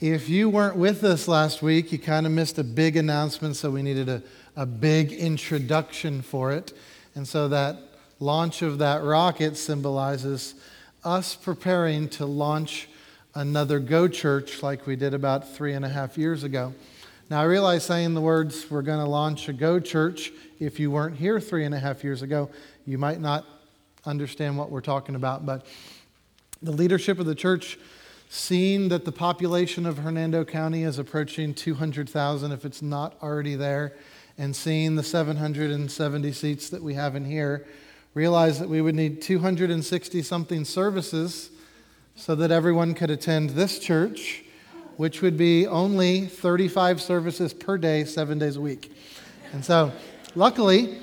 If you weren't with us last week, you kind of missed a big announcement, so we needed a big introduction for it. And so that launch of that rocket symbolizes us preparing to launch another Go Church like we did about 3.5 years ago. Now, I realize saying the words, we're going to launch a Go Church, if you weren't here 3.5 years ago, you might not understand what we're talking about. But the leadership of the church, seeing that the population of Hernando County is approaching 200,000 if it's not already there, and seeing the 770 seats that we have in here, realized that we would need 260-something services so that everyone could attend this church, which would be only 35 services per day, 7 days a week. And so, luckily,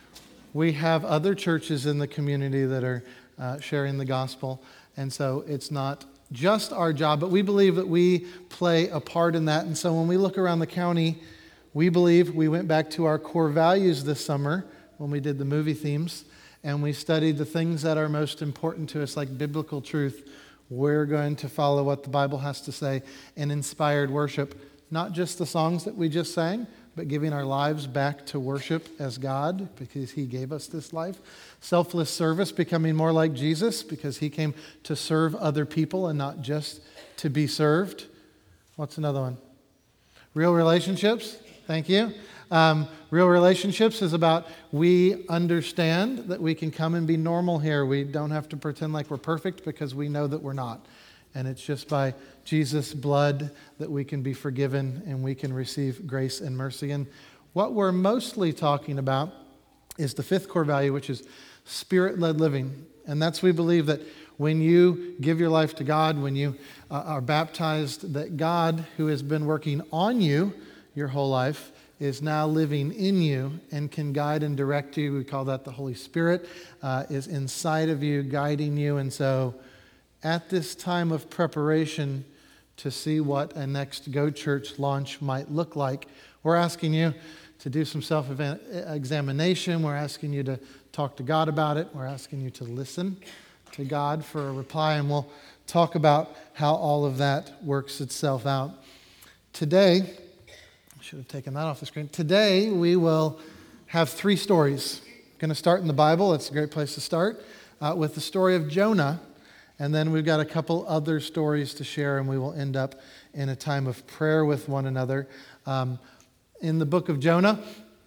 we have other churches in the community that are sharing the gospel, and so it's not just our job, but we believe that we play a part in that. And so when we look around the county, we believe we went back to our core values this summer when we did the movie themes, and we studied the things that are most important to us, like biblical truth. We're going to follow what the Bible has to say in inspired worship, not just the songs that we just sang, but giving our lives back to worship as God because He gave us this life. Selfless service, becoming more like Jesus because He came to serve other people and not just to be served. What's another one? Real relationships. Thank you. Real relationships is about we understand that we can come and be normal here. We don't have to pretend like we're perfect because we know that we're not. And it's just by Jesus' blood that we can be forgiven and we can receive grace and mercy. And what we're mostly talking about is the fifth core value, which is Spirit-led living. And that's, we believe that when you give your life to God, when you are baptized, that God, who has been working on you your whole life, is now living in you and can guide and direct you. We call that the Holy Spirit, is inside of you, guiding you. And so at this time of preparation to see what a next Go Church launch might look like, we're asking you to do some self-examination. We're asking you to talk to God about it. We're asking you to listen to God for a reply, and we'll talk about how all of that works itself out. Today, I should have taken that off the screen. Today, we will have 3 stories. I'm going to start in the Bible. It's a great place to start with the story of Jonah. And then we've got a couple other stories to share, and we will end up in a time of prayer with one another. In the book of Jonah,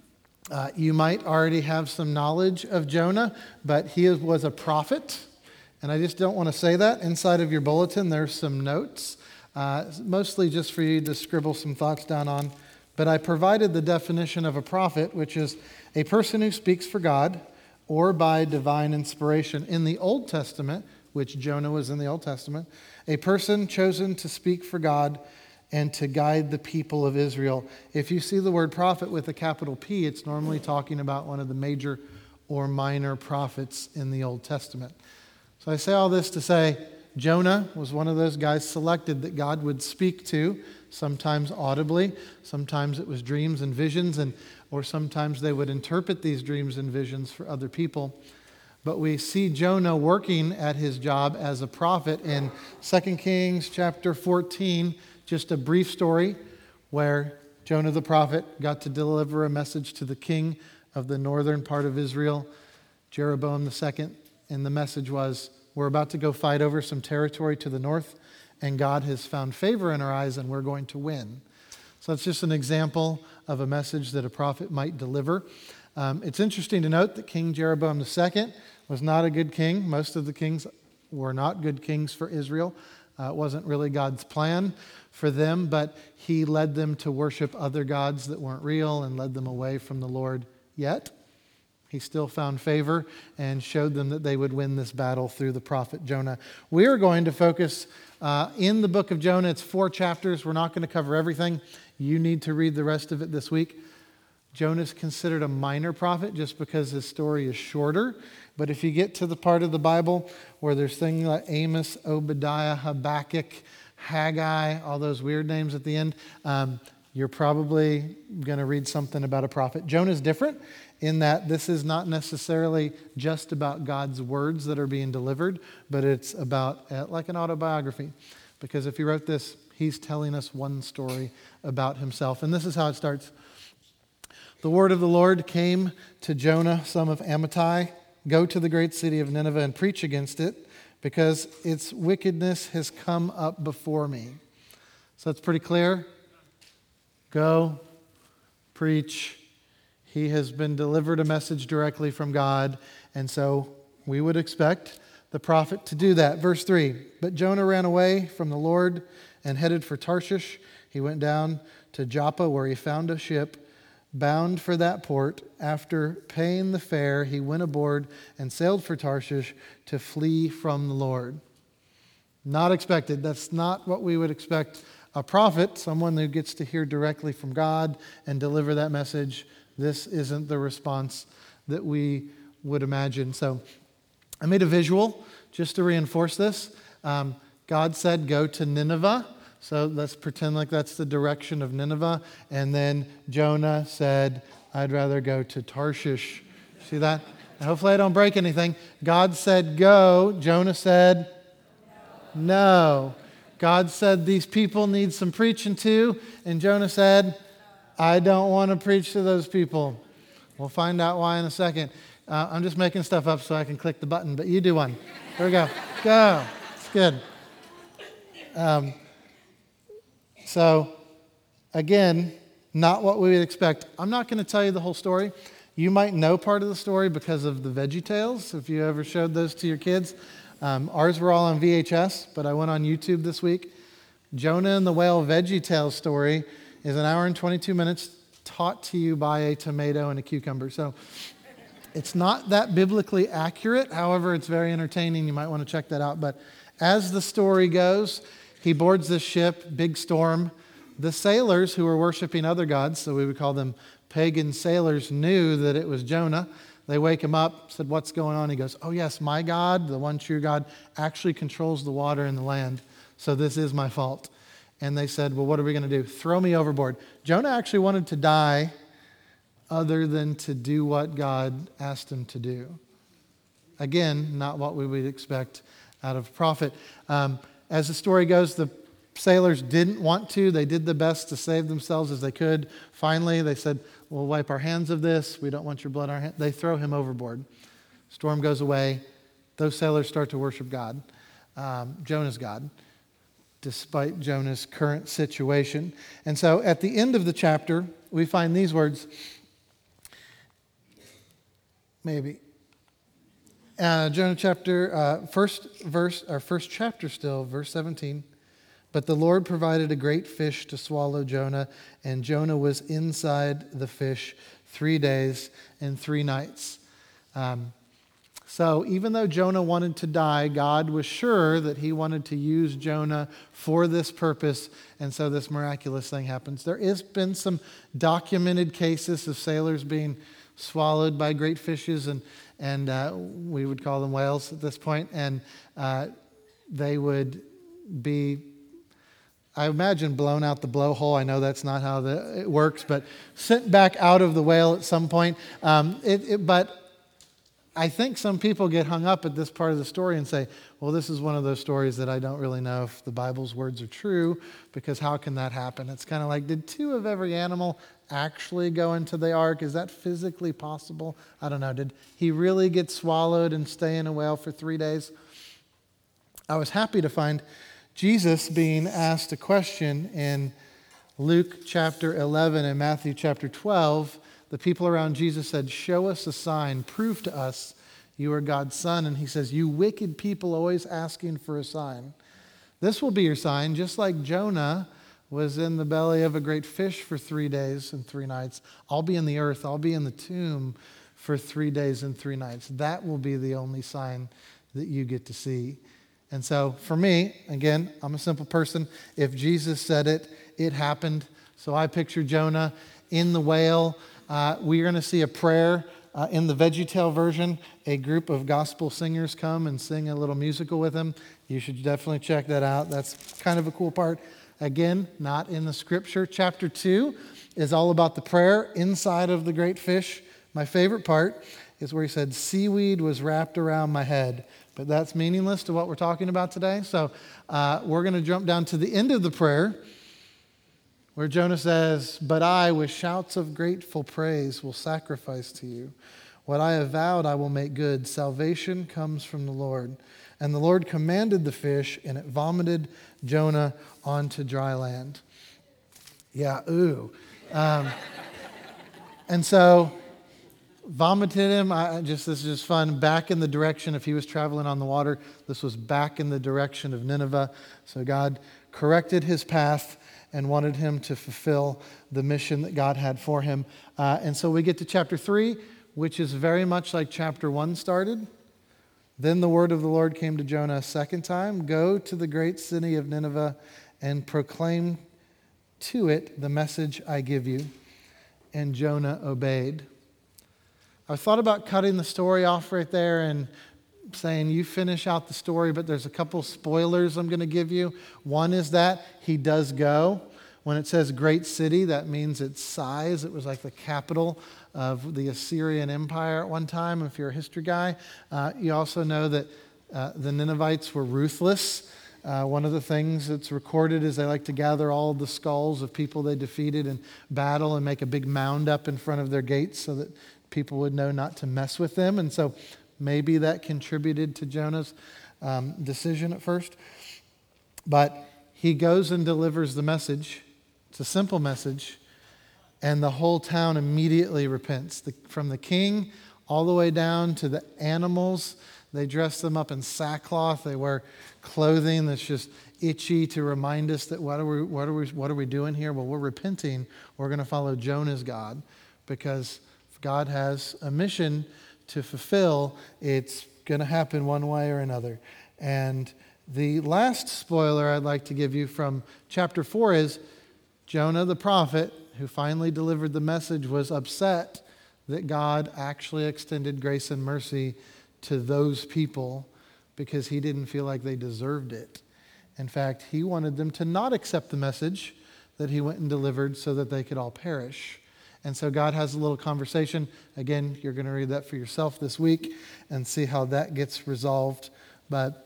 you might already have some knowledge of Jonah, but he was a prophet. And I just don't want to say that. Inside of your bulletin, there's some notes, mostly just for you to scribble some thoughts down on. But I provided the definition of a prophet, which is a person who speaks for God or by divine inspiration. In the Old Testament, which Jonah was in the Old Testament, a person chosen to speak for God and to guide the people of Israel. If you see the word prophet with a capital P, it's normally talking about one of the major or minor prophets in the Old Testament. So I say all this to say Jonah was one of those guys selected that God would speak to, sometimes audibly, sometimes it was dreams and visions, or sometimes they would interpret these dreams and visions for other people. But we see Jonah working at his job as a prophet in 2 Kings chapter 14, just a brief story where Jonah the prophet got to deliver a message to the king of the northern part of Israel, Jeroboam II, and the message was, we're about to go fight over some territory to the north, and God has found favor in our eyes, and we're going to win. So it's just an example of a message that a prophet might deliver. It's interesting to note that King Jeroboam II was not a good king. Most of the kings were not good kings for Israel. It wasn't really God's plan for them, but he led them to worship other gods that weren't real and led them away from the Lord. Yet, he still found favor and showed them that they would win this battle through the prophet Jonah. We are going to focus in the book of Jonah. It's 4 chapters. We're not going to cover everything. You need to read the rest of it this week. Jonah is considered a minor prophet just because his story is shorter. But if you get to the part of the Bible where there's things like Amos, Obadiah, Habakkuk, Haggai, all those weird names at the end, you're probably going to read something about a prophet. Jonah's different in that this is not necessarily just about God's words that are being delivered, but it's about like an autobiography. Because if he wrote this, he He's telling us one story about himself. And this is how it starts. The word of the Lord came to Jonah, son of Amittai. Go to the great city of Nineveh and preach against it, because its wickedness has come up before me. So it's pretty clear. Go, preach. He has been delivered a message directly from God, and so we would expect the prophet to do that. Verse 3, but Jonah ran away from the Lord and headed for Tarshish. He went down to Joppa, where he found a ship bound for that port. After paying the fare, he went aboard and sailed for Tarshish to flee from the Lord. Not expected. That's not what we would expect a prophet, someone who gets to hear directly from God and deliver that message. This isn't the response that we would imagine. So I made a visual just to reinforce this. God said, go to Nineveh. So let's pretend like that's the direction of Nineveh. And then Jonah said, I'd rather go to Tarshish. See that? Hopefully I don't break anything. God said, go. Jonah said, no. God said, these people need some preaching to. And Jonah said, I don't want to preach to those people. We'll find out why in a second. I'm just making stuff up so I can click the button, but you do one. Here we go. Go. It's good. So, again, not what we would expect. I'm not going to tell you the whole story. You might know part of the story because of the VeggieTales, if you ever showed those to your kids. Ours were all on VHS, but I went on YouTube this week. Jonah and the Whale VeggieTales story is an hour and 22 minutes taught to you by a tomato and a cucumber. So it's not that biblically accurate. However, it's very entertaining. You might want to check that out. But as the story goes, he boards this ship, big storm. The sailors who were worshiping other gods, so we would call them pagan sailors, knew that it was Jonah. They wake him up, said, what's going on? He goes, oh yes, my God, the one true God, actually controls the water and the land. So this is my fault. And they said, well, what are we going to do? Throw me overboard. Jonah actually wanted to die other than to do what God asked him to do. Again, not what we would expect out of a prophet. As the story goes, the sailors didn't want to. They did the best to save themselves as they could. Finally, they said, we'll wipe our hands of this. We don't want your blood on our hands. They throw him overboard. Storm goes away. Those sailors start to worship God, Jonah's God, despite Jonah's current situation. And so at the end of the chapter, we find these words. Maybe. Jonah chapter, first chapter still, verse 17. But the Lord provided a great fish to swallow Jonah, and Jonah was inside the fish 3 days and 3 nights. So even though Jonah wanted to die, God was sure that he wanted to use Jonah for this purpose, and so this miraculous thing happens. There has been some documented cases of sailors being swallowed by great fishes, and we would call them whales at this point, and they would be, I imagine, blown out the blowhole. I know that's not how it works, but sent back out of the whale at some point. But I think some people get hung up at this part of the story and say, well, this is one of those stories that I don't really know if the Bible's words are true, because how can that happen? It's kind of like, did 2 of every animal actually go into the ark? Is that physically possible? I don't know. Did he really get swallowed and stay in a whale for 3 days? I was happy to find Jesus being asked a question in Luke chapter 11 and Matthew chapter 12. The people around Jesus said, show us a sign, prove to us you are God's son. And he says, you wicked people always asking for a sign. This will be your sign, just like Jonah was in the belly of a great fish for 3 days and 3 nights. I'll be in the earth, I'll be in the tomb for 3 days and 3 nights. That will be the only sign that you get to see. And so for me, again, I'm a simple person. If Jesus said it, it happened. So I picture Jonah in the whale. We're going to see a prayer in the VeggieTale version. A group of gospel singers come and sing a little musical with him. You should definitely check that out. That's kind of a cool part. Again, not in the scripture. Chapter 2 is all about the prayer inside of the great fish. My favorite part is where he said, seaweed was wrapped around my head. but that's meaningless to what we're talking about today. So we're going to jump down to the end of the prayer where Jonah says, "But I, with shouts of grateful praise, will sacrifice to you. What I have vowed I will make good. Salvation comes from the Lord." And the Lord commanded the fish, and it vomited Jonah onto dry land. Yeah, ooh. And so vomited him. This is just fun. Back in the direction, if he was traveling on the water, this was back in the direction of Nineveh. So God corrected his path and wanted him to fulfill the mission that God had for him. And so we get to chapter 3, which is very much like chapter 1 started. Then the word of the Lord came to Jonah a second time. "Go to the great city of Nineveh and proclaim to it the message I give you." And Jonah obeyed. I thought about cutting the story off right there and saying, you finish out the story, but there's a couple spoilers I'm going to give you. One is that he does go. When it says great city, that means its size. It was like the capital of the Assyrian Empire at one time, if you're a history guy. You also know that the Ninevites were ruthless. One of the things that's recorded is they like to gather all the skulls of people they defeated in battle and make a big mound up in front of their gates so that people would know not to mess with them. And so maybe that contributed to Jonah's decision at first. But he goes and delivers the message. It's a simple message. And the whole town immediately repents. From the king all the way down to the animals. They dress them up in sackcloth. They wear clothing that's just itchy to remind us that what are we doing here? Well, we're repenting. We're going to follow Jonah's God because if God has a mission to fulfill, it's going to happen one way or another. And the last spoiler I'd like to give you from chapter 4 is Jonah the prophet, who finally delivered the message, was upset that God actually extended grace and mercy to those people because he didn't feel like they deserved it. In fact, he wanted them to not accept the message that he went and delivered so that they could all perish. And so God has a little conversation. Again, you're going to read that for yourself this week and see how that gets resolved. But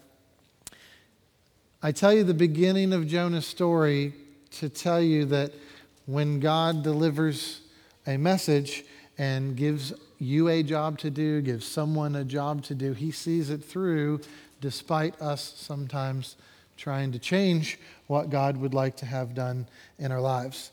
I tell you the beginning of Jonah's story to tell you that when God delivers a message and gives you a job to do, gives someone a job to do, he sees it through despite us sometimes trying to change what God would like to have done in our lives.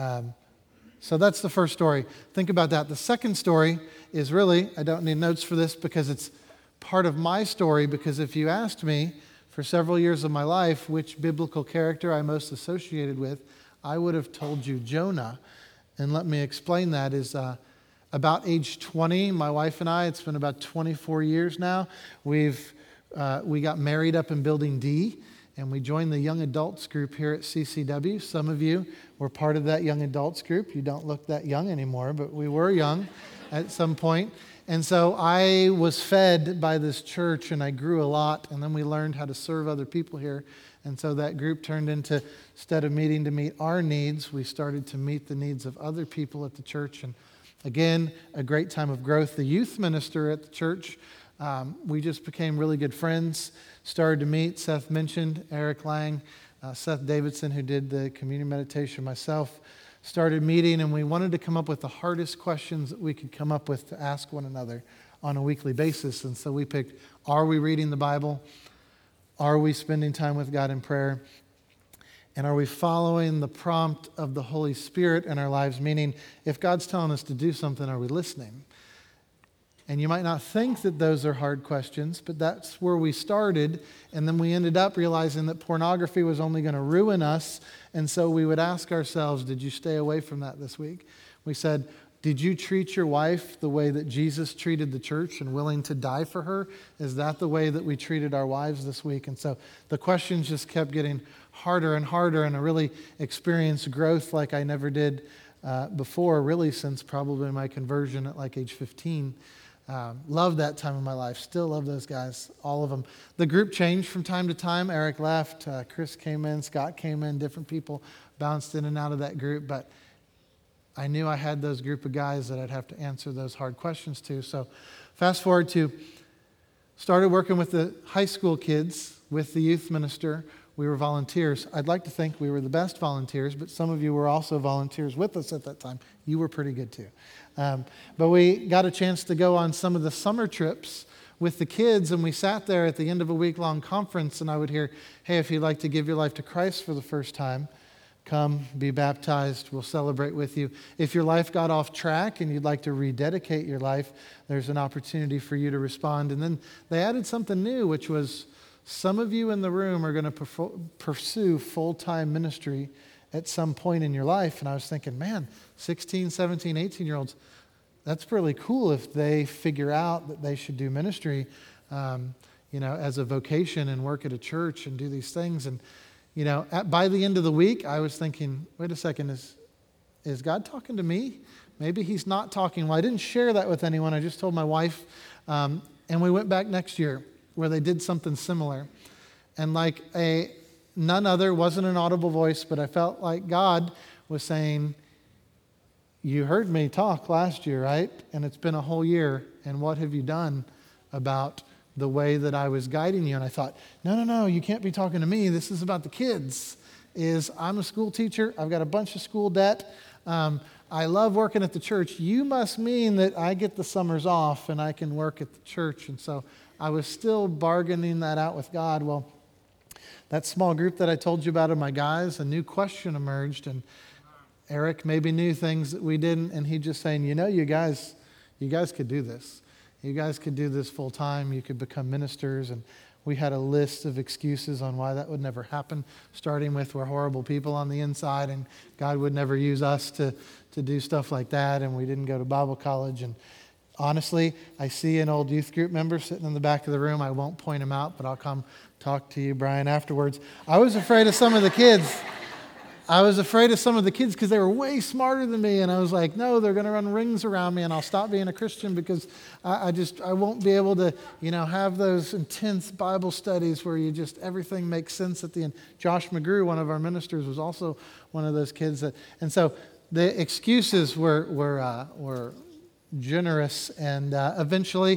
So that's the first story. Think about that. The second story is really, I don't need notes for this because it's part of my story, because if you asked me for several years of my life which biblical character I most associated with, I would have told you Jonah. And let me explain that is about age 20, my wife and I, it's been about 24 years now, we got married up in Building D, and we joined the young adults group here at CCW. Some of you were part of that young adults group. You don't look that young anymore, but we were young at some point. And so I was fed by this church, and I grew a lot, and then we learned how to serve other people here. And so that group turned into, instead of meeting to meet our needs, we started to meet the needs of other people at the church. And again, a great time of growth. The youth minister at the church, we just became really good friends, started to meet. Seth mentioned Eric Lang, Seth Davidson, who did the communion meditation, myself, started meeting, and we wanted to come up with the hardest questions that we could come up with to ask one another on a weekly basis. And so we picked, are we reading the Bible? Are we spending time with God in prayer? And are we following the prompt of the Holy Spirit in our lives? Meaning, if God's telling us to do something, are we listening? And you might not think that those are hard questions, but that's where we started. And then we ended up realizing that pornography was only going to ruin us. And so we would ask ourselves, did you stay away from that this week? We said, did you treat your wife the way that Jesus treated the church and willing to die for her? Is that the way that we treated our wives this week? And so the questions just kept getting harder and harder, and I really experienced growth like I never did before, really since probably my conversion at like age 15. Loved that time of my life. Still love those guys, all of them. The group changed from time to time. Eric left, Chris came in, Scott came in, different people bounced in and out of that group, but I knew I had those group of guys that I'd have to answer those hard questions to. So fast forward to started working with the high school kids, with the youth minister. We were volunteers. I'd like to think we were the best volunteers, but some of you were also volunteers with us at that time. You were pretty good too. But we got a chance to go on some of the summer trips with the kids, and we sat there at the end of a week-long conference, and I would hear, hey, if you'd like to give your life to Christ for the first time, come, be baptized, we'll celebrate with you. If your life got off track and you'd like to rededicate your life, there's an opportunity for you to respond. And then they added something new, which was some of you in the room are going to pursue full-time ministry at some point in your life. And I was thinking, man, 16, 17, 18-year-olds, that's really cool if they figure out that they should do ministry, as a vocation and work at a church and do these things. And, by the end of the week, I was thinking, wait a second, is God talking to me? Maybe he's not talking. Well, I didn't share that with anyone. I just told my wife. And we went back next year where they did something similar. And like none other, wasn't an audible voice, but I felt like God was saying, you heard me talk last year, right? And it's been a whole year. And what have you done about the way that I was guiding you? And I thought, no, you can't be talking to me. This is about the kids. I'm a school teacher. I've got a bunch of school debt. I love working at the church. You must mean that I get the summers off and I can work at the church. And so I was still bargaining that out with God. Well, that small group that I told you about of my guys, a new question emerged, and Eric maybe knew things that we didn't, and he just saying, you guys could do this. You guys could do this full time. You could become ministers. And we had a list of excuses on why that would never happen, starting with we're horrible people on the inside and God would never use us to do stuff like that, and we didn't go to Bible college. And honestly, I see an old youth group member sitting in the back of the room. I won't point him out, but I'll come talk to you, Brian, afterwards. I was afraid of some of the kids. Because they were way smarter than me. And I was like, no, they're going to run rings around me and I'll stop being a Christian because I won't be able to, have those intense Bible studies where everything makes sense at the end. Josh McGrew, one of our ministers, was also one of those kids and so the excuses were generous. And eventually,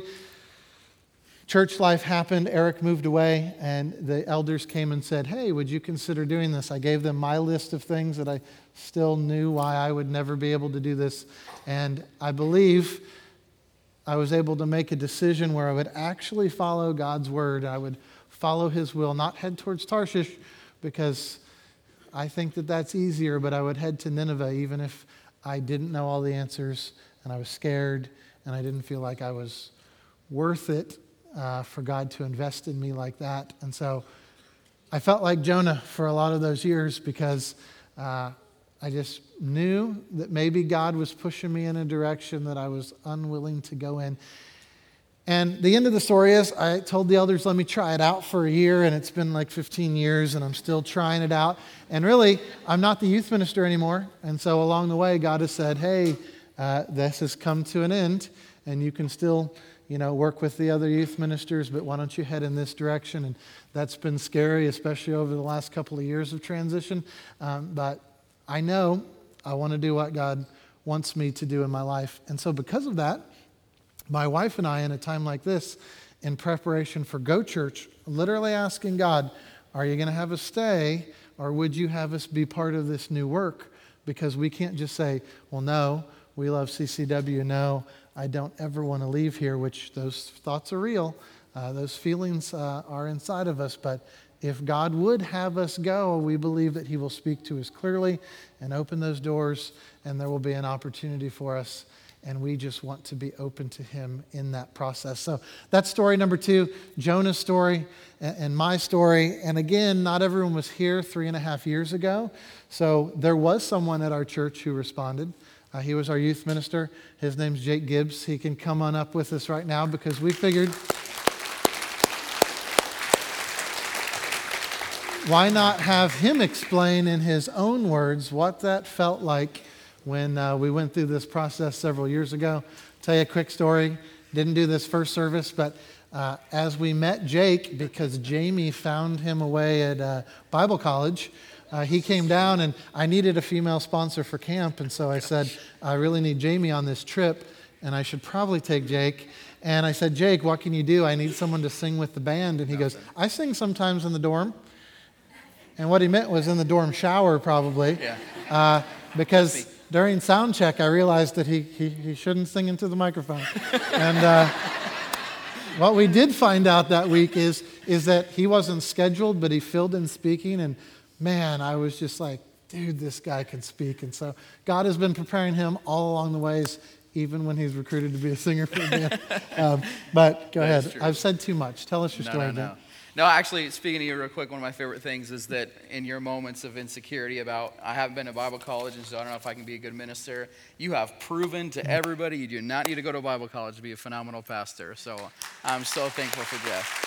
church life happened. Eric moved away, and the elders came and said, hey, would you consider doing this? I gave them my list of things that I still knew why I would never be able to do this. And I believe I was able to make a decision where I would actually follow God's word. I would follow his will, not head towards Tarshish, because I think that that's easier, but I would head to Nineveh even if I didn't know all the answers, and I was scared, and I didn't feel like I was worth it. For God to invest in me like that. And so I felt like Jonah for a lot of those years because I just knew that maybe God was pushing me in a direction that I was unwilling to go in. And the end of the story is I told the elders, let me try it out for a year, and it's been like 15 years and I'm still trying it out. And really, I'm not the youth minister anymore. And so along the way, God has said, hey, this has come to an end and you can still work with the other youth ministers, but why don't you head in this direction? And that's been scary, especially over the last couple of years of transition. But I know I want to do what God wants me to do in my life. And so because of that, my wife and I, in a time like this, in preparation for Go Church, literally asking God, are you going to have us stay, or would you have us be part of this new work? Because we can't just say, well, no, we love CCW, no, I don't ever want to leave here, which those thoughts are real. Those feelings are inside of us. But if God would have us go, we believe that he will speak to us clearly and open those doors, and there will be an opportunity for us. And we just want to be open to him in that process. So that's story number 2, Jonah's story and my story. And again, not everyone was here 3.5 years ago. So there was someone at our church who responded. He was our youth minister. His name's Jake Gibbs. He can come on up with us right now because we figured, why not have him explain in his own words what that felt like when we went through this process several years ago. Tell you a quick story. Didn't do this first service, but as we met Jake, because Jamie found him away at Bible college, he came down, and I needed a female sponsor for camp, and so I said, I really need Jamie on this trip, and I should probably take Jake. And I said, Jake, what can you do? I need someone to sing with the band. And he goes, I sing sometimes in the dorm. And what he meant was in the dorm shower, probably. Yeah. Because during sound check, I realized that he shouldn't sing into the microphone. And what we did find out that week is that he wasn't scheduled, but he filled in speaking. And man, I was just like, dude, this guy can speak. And so God has been preparing him all along the ways, even when he's recruited to be a singer for a band. But go ahead. I've said too much. Tell us your story, Dan. No, actually, speaking to you real quick, one of my favorite things is that in your moments of insecurity about, I haven't been to Bible college, and so I don't know if I can be a good minister, you have proven to everybody you do not need to go to Bible college to be a phenomenal pastor. So I'm so thankful for Jeff.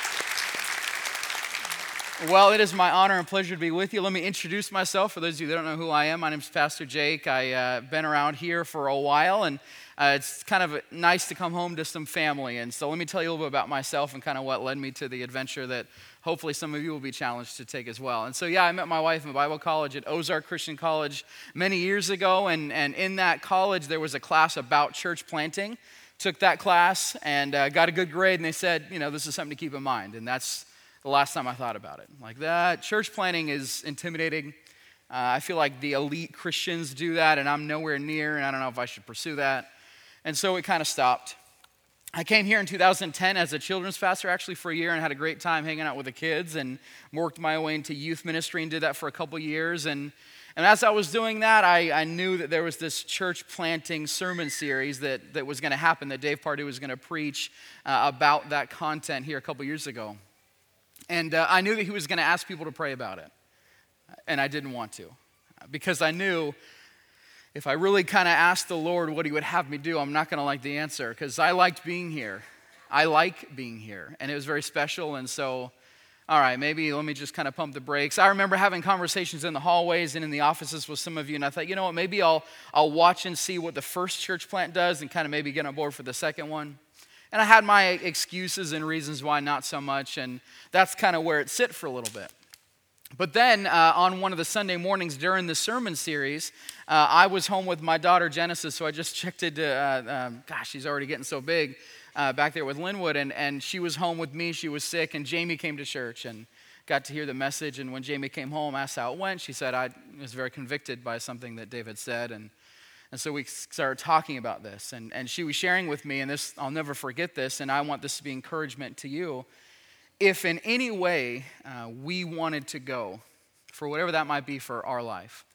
Well, it is my honor and pleasure to be with you. Let me introduce myself. For those of you that don't know who I am, my name is Pastor Jake. I've been around here for a while, and it's kind of nice to come home to some family. And so let me tell you a little bit about myself and kind of what led me to the adventure that hopefully some of you will be challenged to take as well. And so, I met my wife in Bible college at Ozark Christian College many years ago, and in that college there was a class about church planting. Took that class and got a good grade, and they said, this is something to keep in mind. And that's the last time I thought about it. Like that, church planting is intimidating. I feel like the elite Christians do that, and I'm nowhere near, and I don't know if I should pursue that. And so it kind of stopped. I came here in 2010 as a children's pastor, actually for a year, and had a great time hanging out with the kids, and worked my way into youth ministry and did that for a couple years. And as I was doing that, I knew that there was this church planting sermon series that was going to happen, that Dave Pardue was going to preach about that content here a couple years ago. And I knew that he was going to ask people to pray about it. And I didn't want to. Because I knew if I really kind of asked the Lord what he would have me do, I'm not going to like the answer. Because I liked being here. I like being here. And it was very special. And so, all right, maybe let me just kind of pump the brakes. I remember having conversations in the hallways and in the offices with some of you. And I thought, you know what, maybe I'll watch and see what the first church plant does and kind of maybe get on board for the second one. And I had my excuses and reasons why not so much, and that's kind of where it sit for a little bit. But then on one of the Sunday mornings during the sermon series, I was home with my daughter Genesis, so I just checked it. She's already getting so big back there with Linwood, and she was home with me. She was sick, and Jamie came to church and got to hear the message. And when Jamie came home, asked how it went, she said, I was very convicted by something that Dave had said, and so we started talking about this, and she was sharing with me, and this, I'll never forget this, and I want this to be encouragement to you. If in any way we wanted to go, for whatever that might be for our life,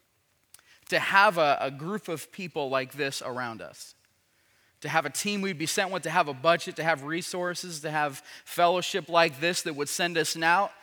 to have a group of people like this around us, to have a team we'd be sent with, to have a budget, to have resources, to have fellowship like this that would send us out,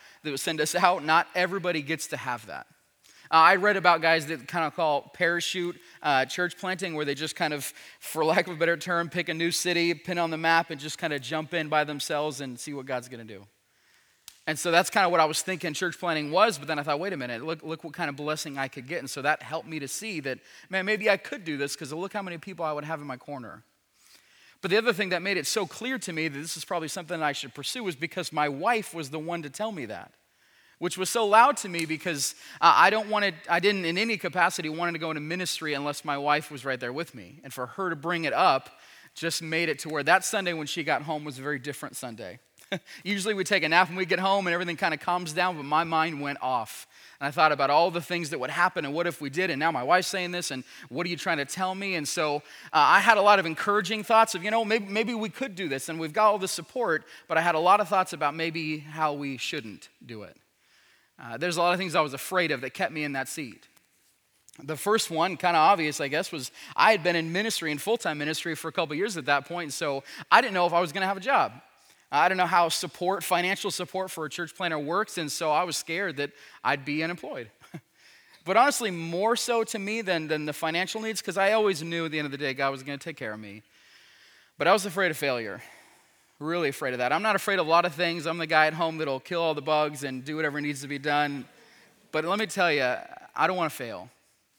not everybody gets to have that. I read about guys that kind of call parachute church planting, where they just kind of, for lack of a better term, pick a new city, pin on the map, and just kind of jump in by themselves and see what God's going to do. And so that's kind of what I was thinking church planting was, but then I thought, wait a minute, look what kind of blessing I could get. And so that helped me to see that, man, maybe I could do this, because look how many people I would have in my corner. But the other thing that made it so clear to me that this is probably something that I should pursue was because my wife was the one to tell me that. Which was so loud to me because I didn't in any capacity want to go into ministry unless my wife was right there with me. And for her to bring it up just made it to where that Sunday when she got home was a very different Sunday. Usually we take a nap when we get home and everything kind of calms down, but my mind went off. And I thought about all the things that would happen and what if we did, and now my wife's saying this, and what are you trying to tell me? And so I had a lot of encouraging thoughts of, maybe we could do this, and we've got all the support, but I had a lot of thoughts about maybe how we shouldn't do it. There's a lot of things I was afraid of that kept me in that seat. The first one, kind of obvious, I guess, was I had been in ministry, in full-time ministry for a couple years at that point, and so I didn't know if I was going to have a job. I didn't know how financial support for a church planter works, and so I was scared that I'd be unemployed. But honestly, more so to me than the financial needs, because I always knew at the end of the day God was going to take care of me. But I was afraid of failure. Really afraid of that. I'm not afraid of a lot of things. I'm the guy at home that'll kill all the bugs and do whatever needs to be done. But let me tell you, I don't want to fail.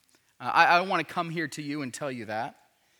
I don't want to come here to you and tell you that.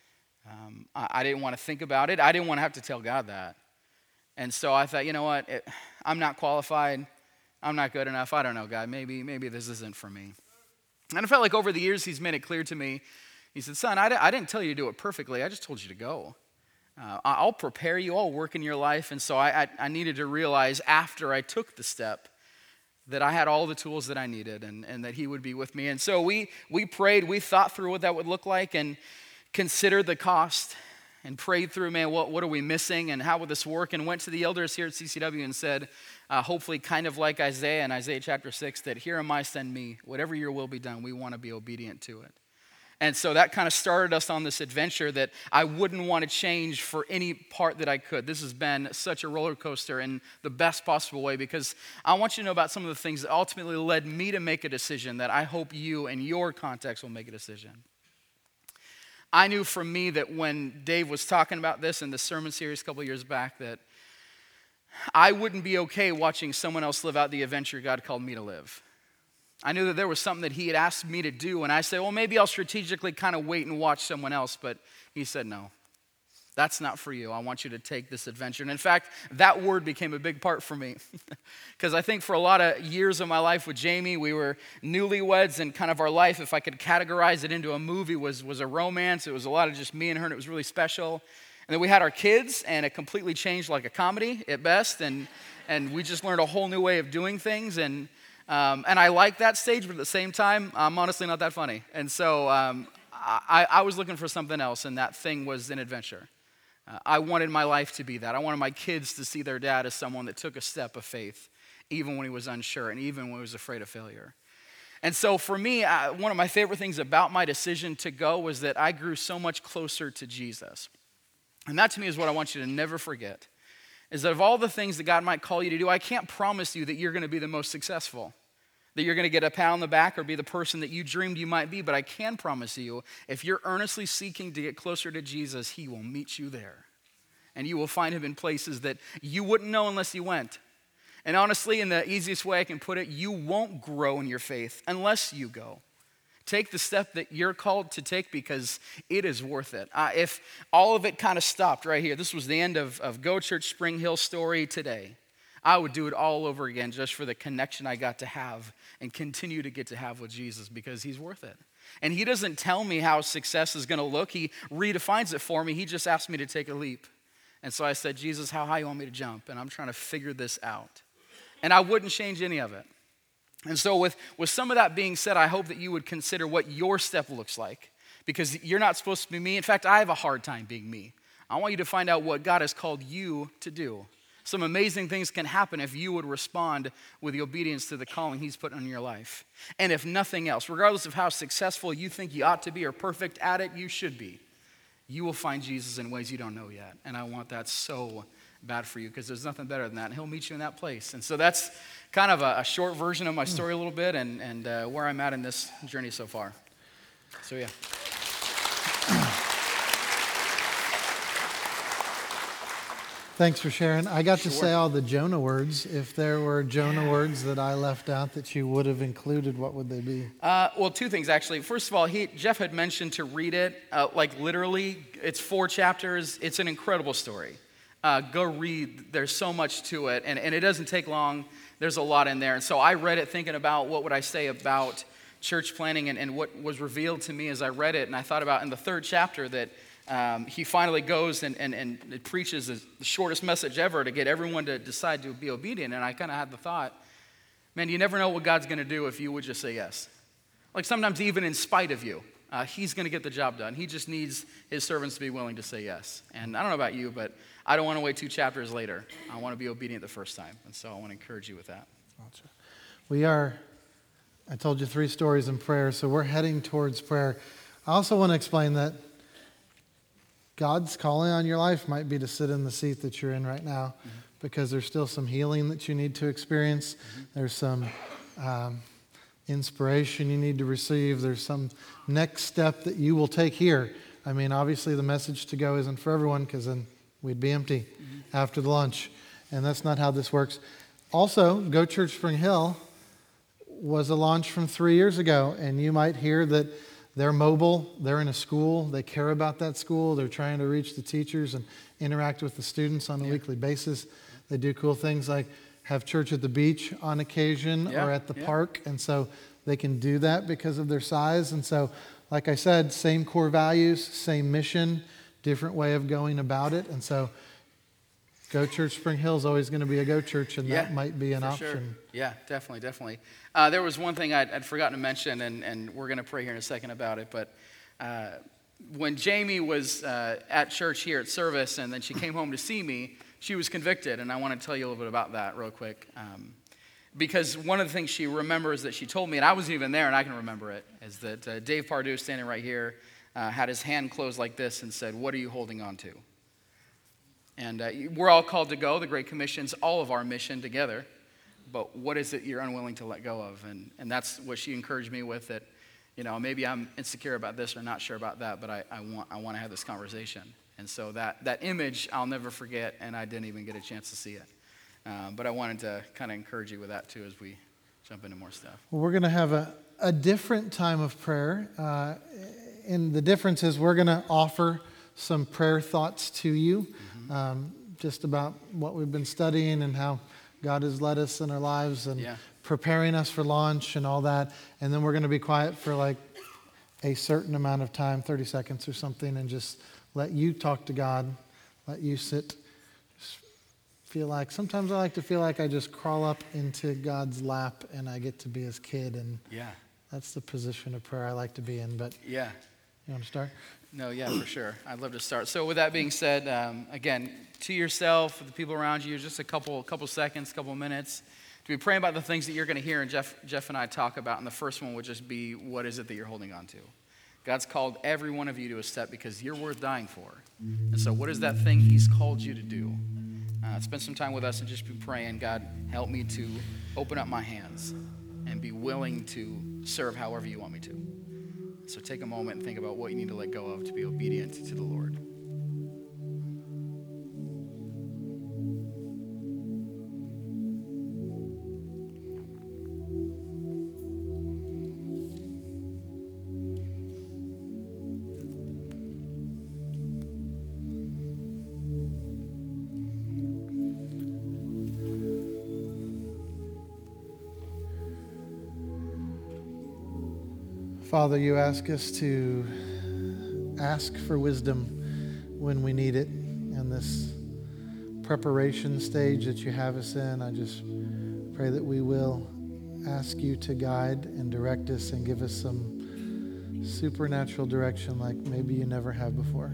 I didn't want to think about it. I didn't want to have to tell God that. And so I thought, you know what? I'm not qualified. I'm not good enough. I don't know, God. Maybe this isn't for me. And I felt like over the years, he's made it clear to me. He said, son, I didn't tell you to do it perfectly. I just told you to go. I'll prepare you, I'll work in your life. And so I needed to realize after I took the step that I had all the tools that I needed and that he would be with me. And so we prayed, we thought through what that would look like and considered the cost and prayed through, man, what are we missing and how would this work? And went to the elders here at CCW and said, hopefully kind of like Isaiah in Isaiah chapter 6, that here am I, send me. Whatever your will be done, we want to be obedient to it. And so that kind of started us on this adventure that I wouldn't want to change for any part that I could. This has been such a roller coaster in the best possible way, because I want you to know about some of the things that ultimately led me to make a decision that I hope you in your context will make a decision. I knew for me that when Dave was talking about this in the sermon series a couple of years back, that I wouldn't be okay watching someone else live out the adventure God called me to live. I knew that there was something that he had asked me to do, and I said, well, maybe I'll strategically kind of wait and watch someone else, but he said, no, that's not for you. I want you to take this adventure. And in fact, that word became a big part for me, because I think for a lot of years of my life with Jamie, we were newlyweds, and kind of our life, if I could categorize it into a movie, was a romance. It was a lot of just me and her, and it was really special. And then we had our kids, and it completely changed like a comedy at best, and we just learned a whole new way of doing things, and I like that stage, but at the same time, I'm honestly not that funny. And so I was looking for something else, and that thing was an adventure. I wanted my life to be that. I wanted my kids to see their dad as someone that took a step of faith, even when he was unsure and even when he was afraid of failure. And so for me, one of my favorite things about my decision to go was that I grew so much closer to Jesus. And that to me is what I want you to never forget, is that of all the things that God might call you to do, I can't promise you that you're going to be the most successful, that you're going to get a pat on the back or be the person that you dreamed you might be. But I can promise you, if you're earnestly seeking to get closer to Jesus, he will meet you there. And you will find him in places that you wouldn't know unless you went. And honestly, in the easiest way I can put it, you won't grow in your faith unless you go. Take the step that you're called to take, because it is worth it. If all of it kind of stopped right here, this was the end of Go Church Spring Hill story today, I would do it all over again just for the connection I got to have and continue to get to have with Jesus, because he's worth it. And he doesn't tell me how success is going to look. He redefines it for me. He just asked me to take a leap. And so I said, Jesus, how high you want me to jump? And I'm trying to figure this out. And I wouldn't change any of it. And so with some of that being said, I hope that you would consider what your step looks like, because you're not supposed to be me. In fact, I have a hard time being me. I want you to find out what God has called you to do. Some amazing things can happen if you would respond with the obedience to the calling he's put on your life. And if nothing else, regardless of how successful you think you ought to be or perfect at it, you should be, you will find Jesus in ways you don't know yet. And I want that so bad for you, because there's nothing better than that. And he'll meet you in that place. And so that's kind of a short version of my story a little bit and where I'm at in this journey so far. So yeah. Thanks for sharing. I got to say all the Jonah words. If there were Jonah words that I left out that you would have included, what would they be? Well, two things, actually. First of all, Jeff had mentioned to read it, like literally. It's 4 chapters. It's an incredible story. Go read. There's so much to it, and it doesn't take long. There's a lot in there. And so I read it thinking about what would I say about church planning and what was revealed to me as I read it. And I thought about in the 3rd chapter that he finally goes and it preaches the shortest message ever to get everyone to decide to be obedient. And I kind of had the thought, man, you never know what God's going to do if you would just say yes. Like sometimes even in spite of you, he's going to get the job done. He just needs his servants to be willing to say yes. And I don't know about you, but I don't want to wait 2 chapters later. I want to be obedient the first time. And so I want to encourage you with that. I told you 3 stories in prayer, so we're heading towards prayer. I also want to explain that God's calling on your life might be to sit in the seat that you're in right now, because there's still some healing that you need to experience. There's some inspiration you need to receive. There's some next step that you will take here. I mean, obviously the message to go isn't for everyone, because then we'd be empty after the lunch. And that's not how this works. Also, Go Church Spring Hill was a launch from 3 years ago, and you might hear that they're mobile, they're in a school, they care about that school, they're trying to reach the teachers and interact with the students on a weekly basis. They do cool things like have church at the beach on occasion or at the park, and so they can do that because of their size. And so, like I said, same core values, same mission, different way of going about it. And so Go Church Spring Hill is always going to be a Go Church, and that might be an option. Sure. Yeah, definitely. There was one thing I'd forgotten to mention, and we're going to pray here in a second about it, but when Jamie was at church here at service, and then she came home to see me, she was convicted, and I want to tell you a little bit about that real quick. Because one of the things she remembers that she told me, and I wasn't even there, and I can remember it, is that Dave Pardue, standing right here, had his hand closed like this and said, "What are you holding on to?" And we're all called to go. The Great Commission's all of our mission together. But what is it you're unwilling to let go of? And that's what she encouraged me with, that, maybe I'm insecure about this or not sure about that, but I want to have this conversation. And so that image I'll never forget, and I didn't even get a chance to see it. But I wanted to kind of encourage you with that too as we jump into more stuff. Well, we're going to have a different time of prayer. And the difference is we're going to offer some prayer thoughts to you, just about what we've been studying and how God has led us in our lives and preparing us for launch and all that. And then we're going to be quiet for like a certain amount of time, 30 seconds or something, and just let you talk to God, let you sit. Sometimes I like to feel like I just crawl up into God's lap and I get to be his kid, and that's the position of prayer I like to be in. But you want to start? No, for sure. I'd love to start. So with that being said, again, to yourself, the people around you, just a couple seconds, couple minutes to be praying about the things that you're going to hear, and Jeff and I talk about. And the first one would just be, what is it that you're holding on to? God's called every one of you to a step because you're worth dying for. And so what is that thing he's called you to do? Spend some time with us and just be praying, God, help me to open up my hands and be willing to serve however you want me to. So take a moment and think about what you need to let go of to be obedient to the Lord. Father, you ask us to ask for wisdom when we need it. In this preparation stage that you have us in, I just pray that we will ask you to guide and direct us and give us some supernatural direction like maybe you never have before.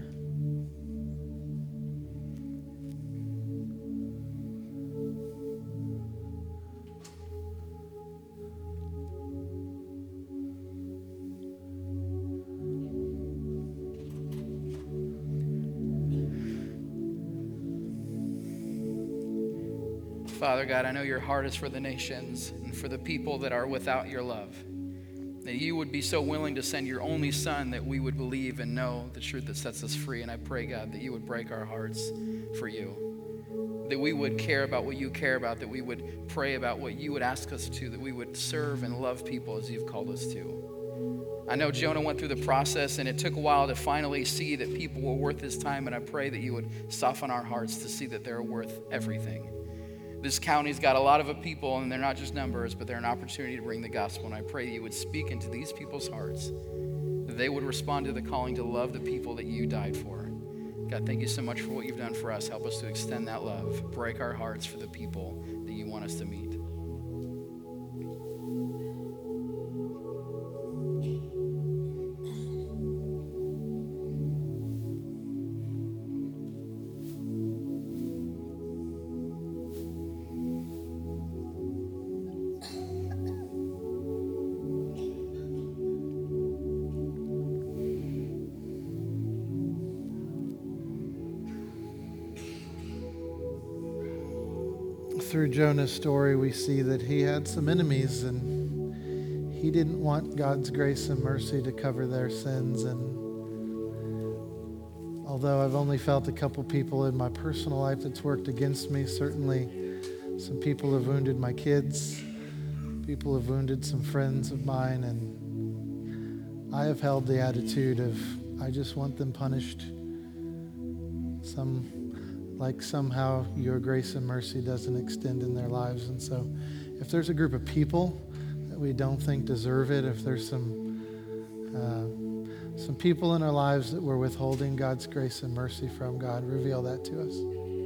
Father God, I know your heart is for the nations and for the people that are without your love. That you would be so willing to send your only Son that we would believe and know the truth that sets us free. And I pray, God, that you would break our hearts for you. That we would care about what you care about. That we would pray about what you would ask us to. That we would serve and love people as you've called us to. I know Jonah went through the process, and it took a while to finally see that people were worth his time. And I pray that you would soften our hearts to see that they're worth everything. This county's got a lot of people, and they're not just numbers, but they're an opportunity to bring the gospel. And I pray that you would speak into these people's hearts, that they would respond to the calling to love the people that you died for. God, thank you so much for what you've done for us. Help us to extend that love. Break our hearts for the people that you want us to meet. Through Jonah's story, we see that he had some enemies, and he didn't want God's grace and mercy to cover their sins. And although I've only felt a couple people in my personal life that's worked against me, certainly some people have wounded my kids, people have wounded some friends of mine, and I have held the attitude of, I just want them punished. Somehow your grace and mercy doesn't extend in their lives. And so if there's a group of people that we don't think deserve it, if there's some some people in our lives that we're withholding God's grace and mercy from. God, reveal that to us.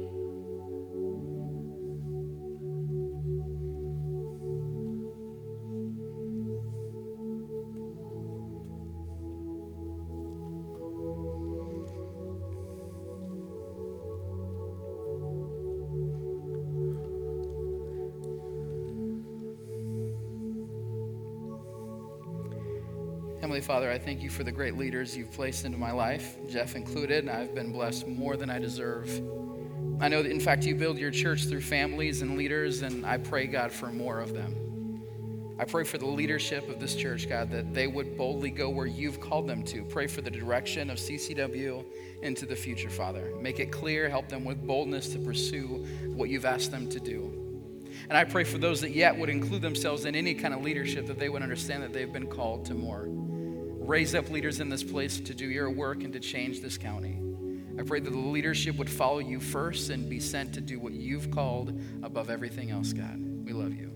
Heavenly Father, I thank you for the great leaders you've placed into my life, Jeff included. I've been blessed more than I deserve. I know that, in fact, you build your church through families and leaders, and I pray, God, for more of them. I pray for the leadership of this church, God, that they would boldly go where you've called them to. Pray for the direction of CCW into the future, Father. Make it clear, help them with boldness to pursue what you've asked them to do. And I pray for those that yet would include themselves in any kind of leadership, that they would understand that they've been called to more. Raise up leaders in this place to do your work and to change this county. I pray that the leadership would follow you first and be sent to do what you've called above everything else, God. We love you.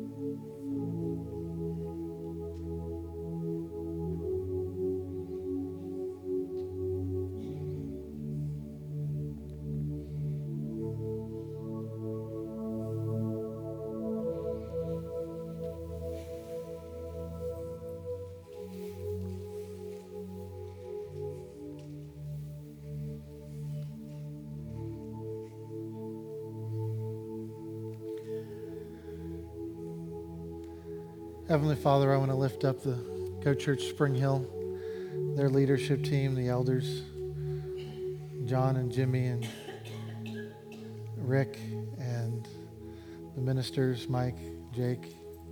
Heavenly Father, I want to lift up the Go Church Spring Hill, their leadership team, the elders, John and Jimmy and Rick, and the ministers, Mike, Jake,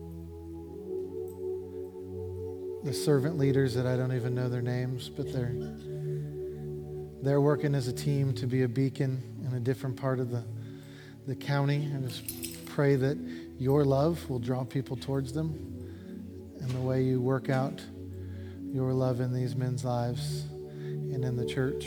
the servant leaders that I don't even know their names, but they're working as a team to be a beacon in a different part of the county. I just pray that your love will draw people towards them, and the way you work out your love in these men's lives and in the church.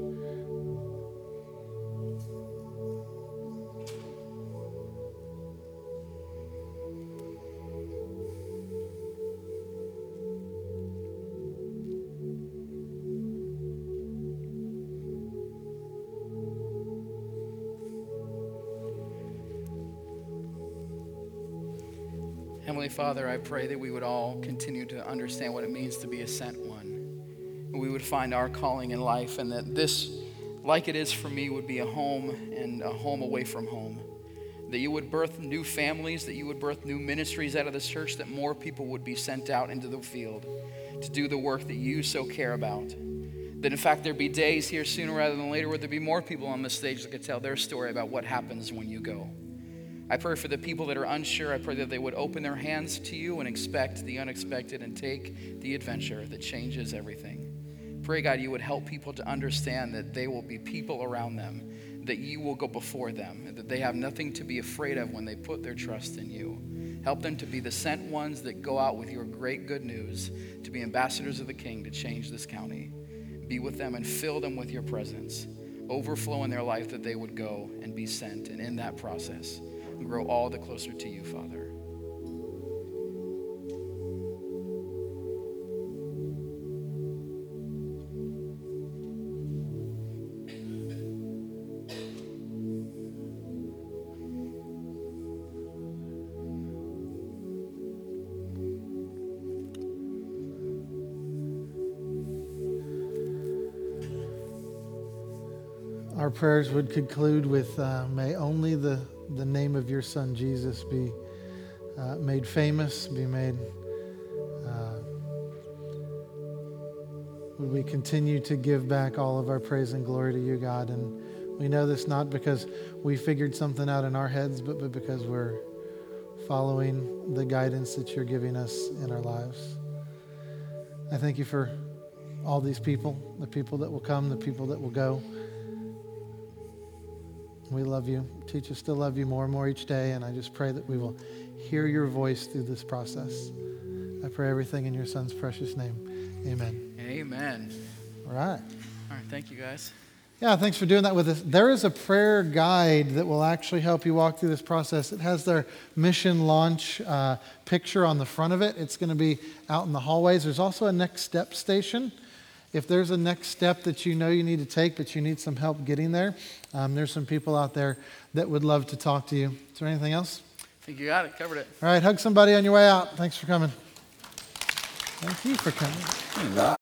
Heavenly Father, I pray that we would all continue to understand what it means to be a sent one. We would find our calling in life, and that this, like it is for me, would be a home and a home away from home. That you would birth new families, that you would birth new ministries out of this church, that more people would be sent out into the field to do the work that you so care about. That in fact there'd be days here sooner rather than later where there'd be more people on this stage that could tell their story about what happens when you go. I pray for the people that are unsure. I pray that they would open their hands to you and expect the unexpected and take the adventure that changes everything. Pray, God, you would help people to understand that they will be people around them, that you will go before them, and that they have nothing to be afraid of when they put their trust in you. Help them to be the sent ones that go out with your great good news, to be ambassadors of the King, to change this county. Be with them and fill them with your presence. Overflow in their life, that they would go and be sent, and in that process grow all the closer to you, Father. Our prayers would conclude with, may only the name of your Son, Jesus, be made famous, be made, would we continue to give back all of our praise and glory to you, God. And we know this not because we figured something out in our heads, but because we're following the guidance that you're giving us in our lives. I thank you for all these people, the people that will come, the people that will go. We love you. Teach us to love you more and more each day, and I just pray that we will hear your voice through this process. I pray everything in your Son's precious name. Amen. Amen. All right. All right, thank you, guys. Yeah, thanks for doing that with us. There is a prayer guide that will actually help you walk through this process. It has their mission launch picture on the front of it. It's going to be out in the hallways. There's also a next step station. if there's a next step that you know you need to take, but you need some help getting there, there's some people out there that would love to talk to you. Is there anything else? I think you got it, covered it. All right, hug somebody on your way out. Thanks for coming. Thank you for coming.